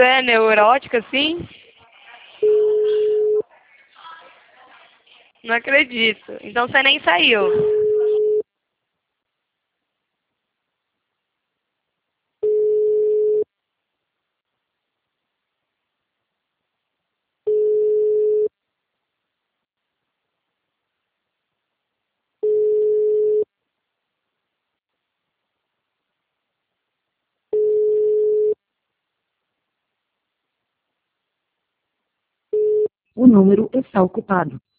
Você é neurótica, assim? Não acredito. Então você nem saiu. O número está ocupado.